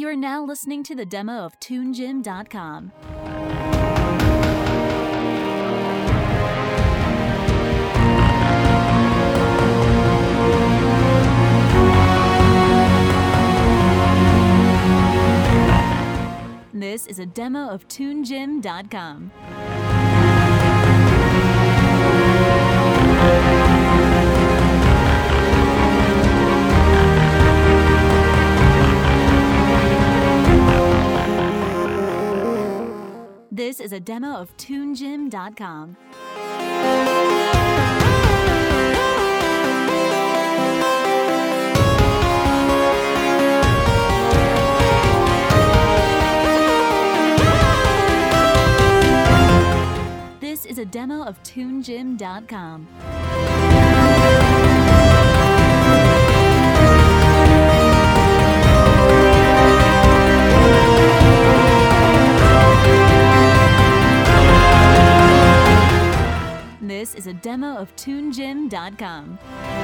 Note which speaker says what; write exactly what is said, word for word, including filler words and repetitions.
Speaker 1: are now listening to the demo of Tune Gym dot com. This is a demo of Tune Gym dot com. This is a demo of Tune Gym dot com. This is a demo of Tune Gym dot com. This is a demo of Tune Gym dot com.